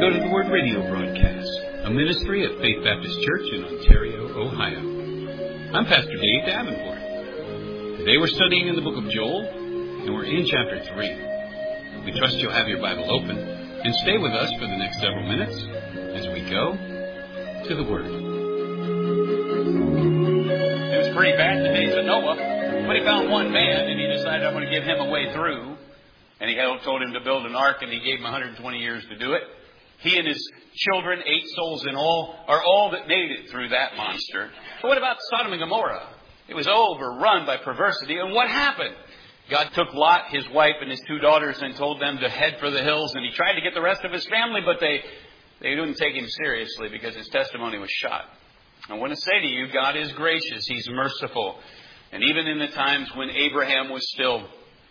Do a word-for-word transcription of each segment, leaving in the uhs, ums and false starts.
go to the Word Radio broadcast, a ministry of Faith Baptist Church in Ontario, Ohio. I'm Pastor Dave Davenport. Today we're studying in the book of Joel, and we're in chapter three. We trust you'll have your Bible open and stay with us for the next several minutes as we go to the Word. It was pretty bad in the days of Noah, but he found one man, and he decided, I'm going to give him a way through. And he told him to build an ark, and he gave him one hundred twenty years to do it. He and his children, eight souls in all, are all that made it through that monster. But what about Sodom and Gomorrah? It was overrun by perversity. And what happened? God took Lot, his wife, and his two daughters and told them to head for the hills. And he tried to get the rest of his family, but they, they didn't take him seriously because his testimony was shot. I want to say to you, God is gracious. He's merciful. And even in the times when Abraham was still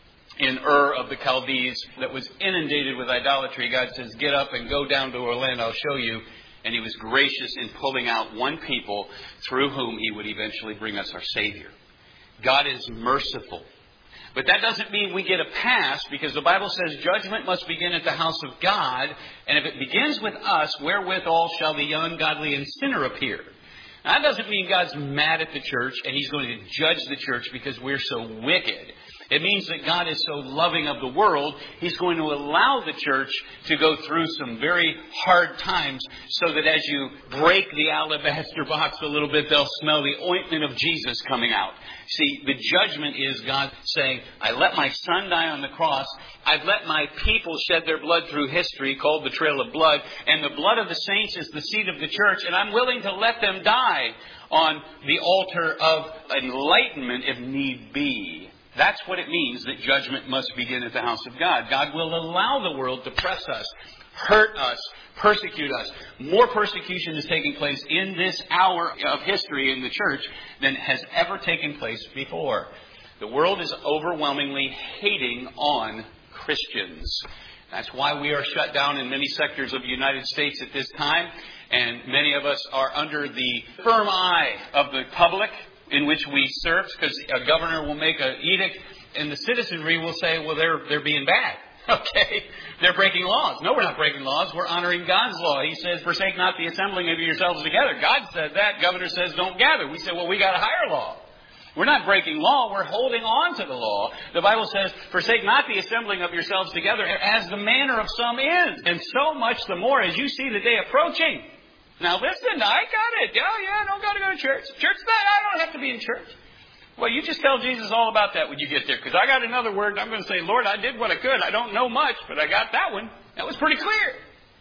in Ur of the Chaldees that was inundated with idolatry, God says, get up and go down to our land, I'll show you. And He was gracious in pulling out one people through whom He would eventually bring us our Savior. God is merciful. But that doesn't mean we get a pass, because the Bible says judgment must begin at the house of God. And if it begins with us, wherewithal shall the ungodly and sinner appear? Now, that doesn't mean God's mad at the church and He's going to judge the church because we're so wicked. It means that God is so loving of the world, He's going to allow the church to go through some very hard times so that as you break the alabaster box a little bit, they'll smell the ointment of Jesus coming out. See, the judgment is God saying, I let my Son die on the cross. I've let my people shed their blood through history, called the trail of blood. And the blood of the saints is the seed of the church. And I'm willing to let them die on the altar of enlightenment if need be. That's what it means that judgment must begin at the house of God. God will allow the world to press us, hurt us, persecute us. More persecution is taking place in this hour of history in the church than has ever taken place before. The world is overwhelmingly hating on Christians. That's why we are shut down in many sectors of the United States at this time. And many of us are under the firm eye of the public in which we serve, because a governor will make an edict and the citizenry will say, well, they're they're being bad. Okay? They're breaking laws. No, we're not breaking laws. We're honoring God's law. He says, forsake not the assembling of yourselves together. God said that. Governor says, don't gather. We say, well, we got a higher law. We're not breaking law. We're holding on to the law. The Bible says, forsake not the assembling of yourselves together, as the manner of some is. And so much the more as you see the day approaching. Now listen, I got it. Yeah, yeah, I don't got to go to church. Church that, I don't have to be in church. Well, you just tell Jesus all about that when you get there. Because I got another word and I'm going to say, Lord, I did what I could. I don't know much, but I got that one. That was pretty clear.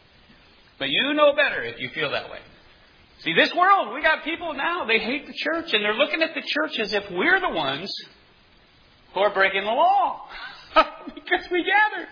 But you know better if you feel that way. See, this world, we got people now, they hate the church. And they're looking at the church as if we're the ones who are breaking the law. Because we gather.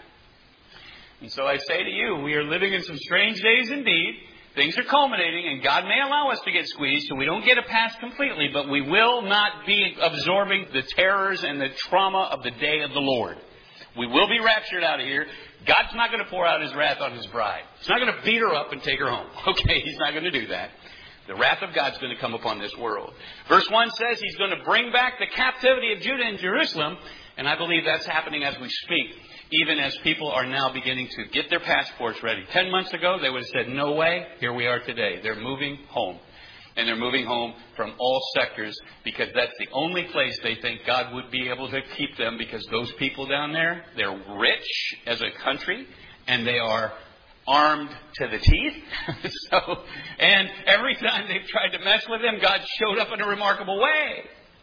And so I say to you, we are living in some strange days indeed. Things are culminating, and God may allow us to get squeezed so we don't get a pass completely, but we will not be absorbing the terrors and the trauma of the day of the Lord. We will be raptured out of here. God's not going to pour out His wrath on His bride. He's not going to beat her up and take her home. Okay, He's not going to do that. The wrath of God's going to come upon this world. Verse one says He's going to bring back the captivity of Judah and Jerusalem, and I believe that's happening as we speak. Even as people are now beginning to get their passports ready. Ten months ago, they would have said, no way. Here we are today. They're moving home. And they're moving home from all sectors because that's the only place they think God would be able to keep them, because those people down there, they're rich as a country and they are armed to the teeth. so, and every time they've tried to mess with them, God showed up in a remarkable way.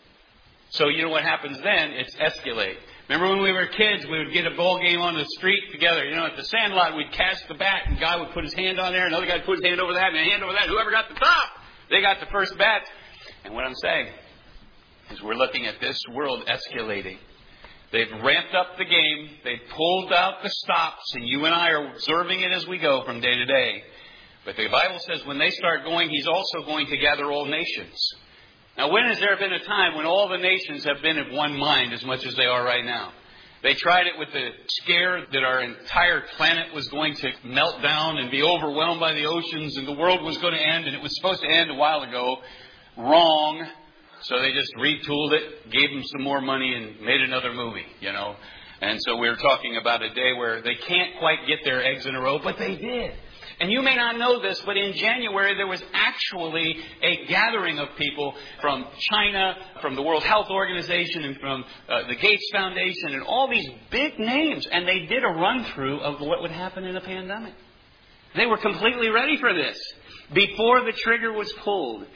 So you know what happens then? It's escalate. Remember when we were kids, we would get a ball game on the street together. You know, at the sandlot, we'd cast the bat, and a guy would put his hand on there, another guy would put his hand over that, and a hand over that. Whoever got the top, they got the first bat. And what I'm saying is we're looking at this world escalating. They've ramped up the game. They've pulled out the stops, and you and I are observing it as we go from day to day. But the Bible says when they start going, He's also going to gather all nations. Now, when has there been a time when all the nations have been of one mind as much as they are right now? They tried it with the scare that our entire planet was going to melt down and be overwhelmed by the oceans and the world was going to end, and it was supposed to end a while ago. Wrong. So they just retooled it, gave them some more money, and made another movie, you know. And so we were talking about a day where they can't quite get their eggs in a row, but they did. And you may not know this, but in January there was actually a gathering of people from China, from the World Health Organization, and from uh, the Gates Foundation, and all these big names. And they did a run-through of what would happen in a pandemic. They were completely ready for this before the trigger was pulled.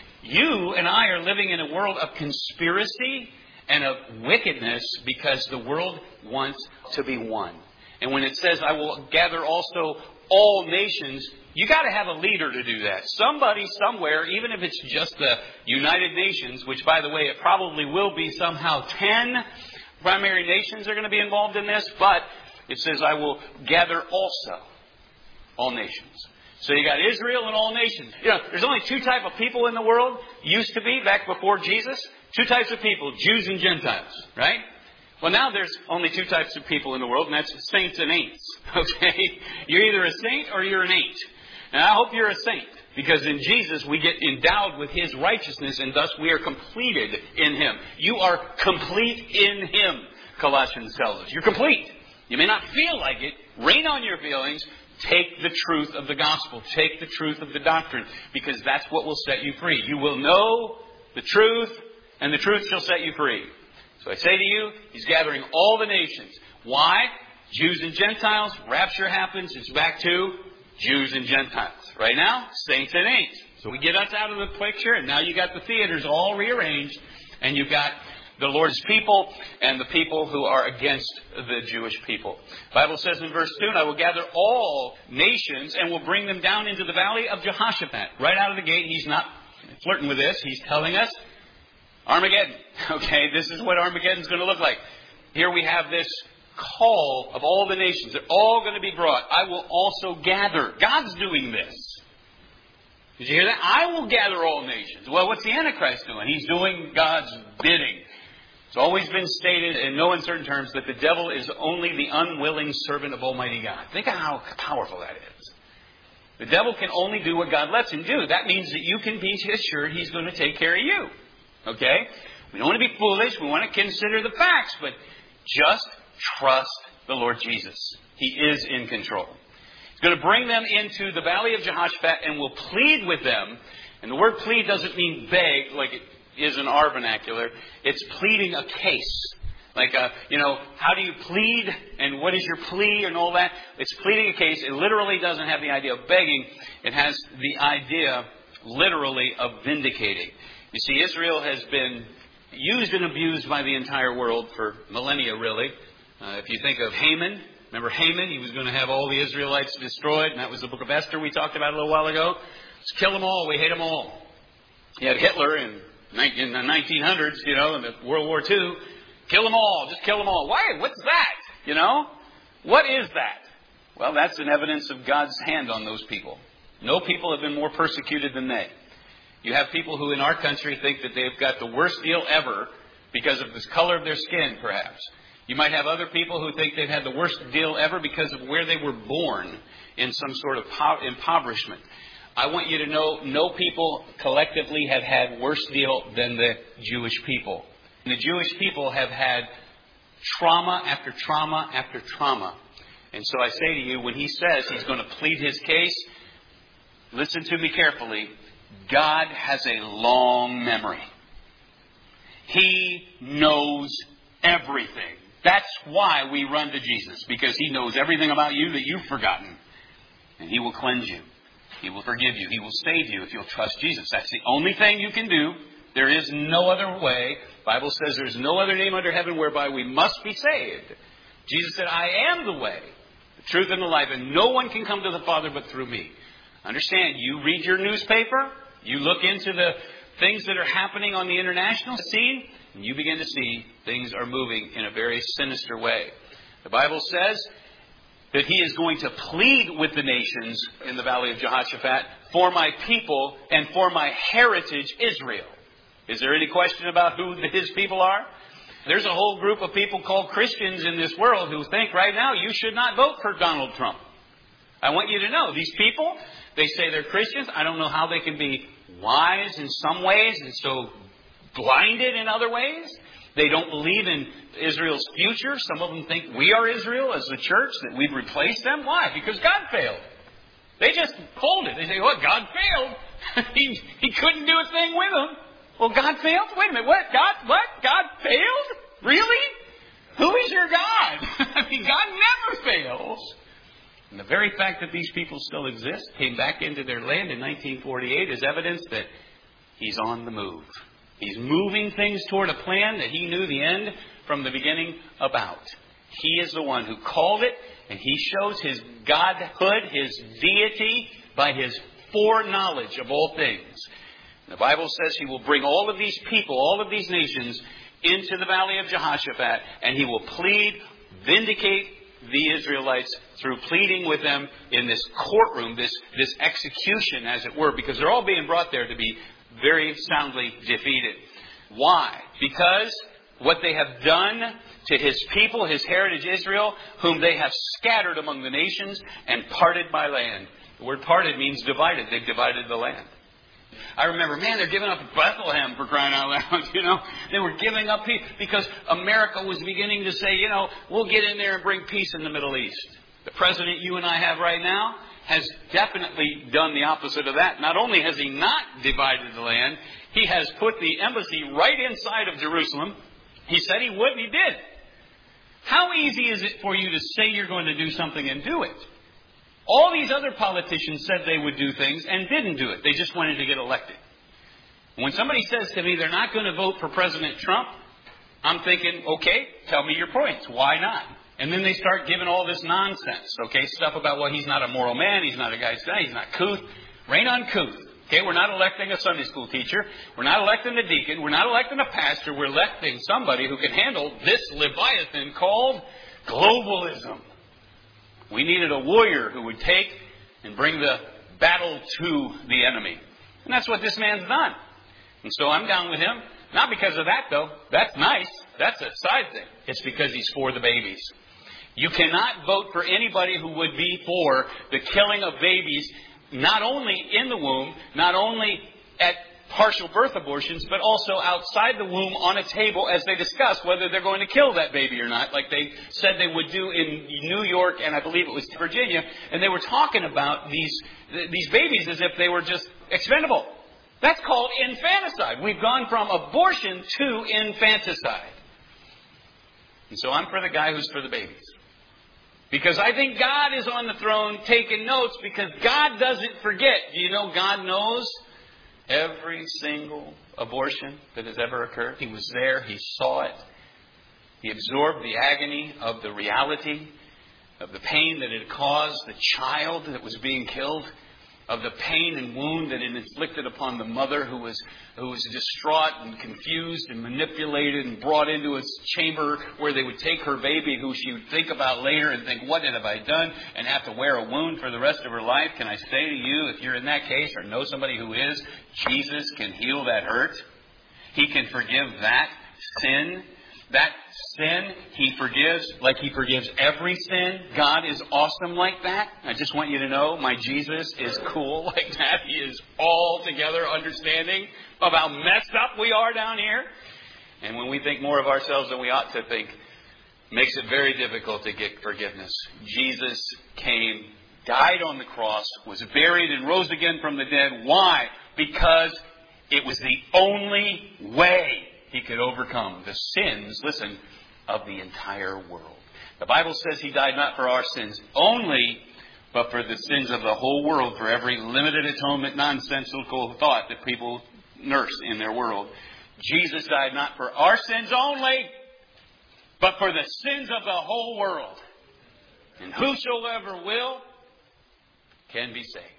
You and I are living in a world of conspiracy and of wickedness because the world wants to be one. And when it says, I will gather also all nations, you got to have a leader to do that. Somebody somewhere, even if it's just the United Nations, which, by the way, it probably will be somehow ten primary nations are going to be involved in this, but it says, I will gather also all nations. So you got Israel and all nations. You know, there's only two type of people in the world, used to be back before Jesus. Two types of people, Jews and Gentiles, right? Well, now there's only two types of people in the world, and that's saints and ain'ts. Okay? You're either a saint or you're an ain't. And I hope you're a saint, because in Jesus we get endowed with His righteousness, and thus we are completed in Him. You are complete in Him, Colossians tells us. You're complete. You may not feel like it. Rein on your feelings. Take the truth of the gospel. Take the truth of the doctrine, because that's what will set you free. You will know the truth, and the truth shall set you free. So I say to you, He's gathering all the nations. Why? Jews and Gentiles. Rapture happens. It's back to Jews and Gentiles. Right now, saints and ain'ts. So we get us out of the picture, and now you got the theaters all rearranged, and you've got the Lord's people and the people who are against the Jewish people. The Bible says in verse two, I will gather all nations and will bring them down into the valley of Jehoshaphat. Right out of the gate, He's not flirting with this. He's telling us Armageddon. Okay, this is what Armageddon's going to look like. Here we have this call of all the nations. They're all going to be brought. I will also gather. God's doing this. Did you hear that? I will gather all nations. Well, what's the Antichrist doing? He's doing God's bidding. It's always been stated in no uncertain terms that the devil is only the unwilling servant of Almighty God. Think of how powerful that is. The devil can only do what God lets him do. That means that you can be assured he's going to take care of you. Okay? We don't want to be foolish. We want to consider the facts. But just trust the Lord Jesus. He is in control. He's going to bring them into the valley of Jehoshaphat and will plead with them. And the word plead doesn't mean beg like it is in our vernacular. It's pleading a case. Like, uh, you know, how do you plead and what is your plea and all that? It's pleading a case. It literally doesn't have the idea of begging. It has the idea, literally, of vindicating. You see, Israel has been used and abused by the entire world for millennia, really. Uh, if you think of Haman, remember Haman? He was going to have all the Israelites destroyed, and that was the book of Esther we talked about a little while ago. Let's kill them all. We hate them all. You had Hitler in, in the nineteen hundreds, you know, in the World War Two. Kill them all. Just kill them all. Why? What's that? You know? What is that? Well, that's an evidence of God's hand on those people. No people have been more persecuted than they. You have people who in our country think that they've got the worst deal ever because of the color of their skin, perhaps. You might have other people who think they've had the worst deal ever because of where they were born in some sort of po- impoverishment. I want you to know no people collectively have had worse deal than the Jewish people. And the Jewish people have had trauma after trauma after trauma. And so I say to you, when he says he's going to plead his case, listen to me carefully. God has a long memory. He knows everything. That's why we run to Jesus, because He knows everything about you that you've forgotten. And He will cleanse you. He will forgive you. He will save you if you'll trust Jesus. That's the only thing you can do. There is no other way. The Bible says there's no other name under heaven whereby we must be saved. Jesus said, I am the way, the truth, and the life, and no one can come to the Father but through me. Understand, you read your newspaper, you look into the things that are happening on the international scene, and you begin to see things are moving in a very sinister way. The Bible says that He is going to plead with the nations in the valley of Jehoshaphat for my people and for my heritage, Israel. Is there any question about who His people are? There's a whole group of people called Christians in this world who think right now you should not vote for Donald Trump. I want you to know, these people, they say they're Christians. I don't know how they can be wise in some ways and so blinded in other ways. They don't believe in Israel's future. Some of them think we are Israel as the church, that we've replaced them. Why? Because God failed. They just folded. They say, well, God failed. he, he couldn't do a thing with them. Well, God failed? Wait a minute. What? God, what? God failed? Really? Who is your God? I mean, God never fails. And the very fact that these people still exist, came back into their land in nineteen forty-eight, is evidence that He's on the move. He's moving things toward a plan that He knew the end from the beginning about. He is the one who called it, and He shows His godhood, His deity, by His foreknowledge of all things. The Bible says He will bring all of these people, all of these nations, into the valley of Jehoshaphat, and He will plead, vindicate the Israelites through pleading with them in this courtroom, this, this execution, as it were, because they're all being brought there to be very soundly defeated. Why? Because what they have done to His people, His heritage Israel, whom they have scattered among the nations and parted by land. The word parted means divided. They've divided the land. I remember, man, they're giving up Bethlehem, for crying out loud, you know. They were giving up peace because America was beginning to say, you know, we'll get in there and bring peace in the Middle East. The president you and I have right now has definitely done the opposite of that. Not only has he not divided the land, he has put the embassy right inside of Jerusalem. He said he would, and he did. How easy is it for you to say you're going to do something and do it? All these other politicians said they would do things and didn't do it. They just wanted to get elected. When somebody says to me they're not going to vote for President Trump, I'm thinking, okay, tell me your points. Why not? And then they start giving all this nonsense, okay, stuff about, well, he's not a moral man, he's not a guy's guy, he's not couth. Rain on couth. Okay, we're not electing a Sunday school teacher. We're not electing a deacon. We're not electing a pastor. We're electing somebody who can handle this Leviathan called globalism. We needed a warrior who would take and bring the battle to the enemy. And that's what this man's done. And so I'm down with him. Not because of that, though. That's nice. That's a side thing. It's because he's for the babies. You cannot vote for anybody who would be for the killing of babies, not only in the womb, not only at partial birth abortions, but also outside the womb on a table as they discuss whether they're going to kill that baby or not, like they said they would do in New York and I believe it was Virginia. And they were talking about these, these babies as if they were just expendable. That's called infanticide. We've gone from abortion to infanticide. And so I'm for the guy who's for the babies. Because I think God is on the throne taking notes because God doesn't forget. Do you know God knows every single abortion that has ever occurred? He was there. He saw it. He absorbed the agony of the reality of the pain that it caused the child that was being killed, of the pain and wound that it inflicted upon the mother who was who was distraught and confused and manipulated and brought into a chamber where they would take her baby who she would think about later and think, what have I done? And have to wear a wound for the rest of her life. Can I say to you, if you're in that case or know somebody who is, Jesus can heal that hurt. He can forgive that sin. That sin, He forgives like He forgives every sin. God is awesome like that. I just want you to know my Jesus is cool like that. He is altogether understanding of how messed up we are down here. And when we think more of ourselves than we ought to think, makes it very difficult to get forgiveness. Jesus came, died on the cross, was buried and rose again from the dead. Why? Because it was the only way He could overcome the sins, listen, of the entire world. The Bible says He died not for our sins only, but for the sins of the whole world, for every limited atonement, nonsensical thought that people nurse in their world. Jesus died not for our sins only, but for the sins of the whole world. And whosoever will can be saved.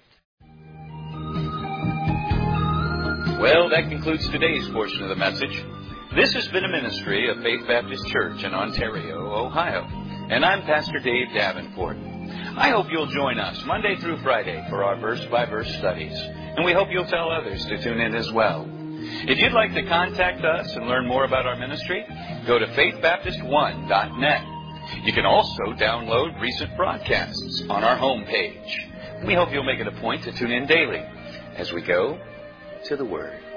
Well, that concludes today's portion of the message. This has been a ministry of Faith Baptist Church in Ontario, Ohio. And I'm Pastor Dave Davenport. I hope you'll join us Monday through Friday for our verse-by-verse studies. And we hope you'll tell others to tune in as well. If you'd like to contact us and learn more about our ministry, go to faith baptist one dot net. You can also download recent broadcasts on our homepage. We hope you'll make it a point to tune in daily as we go to the Word.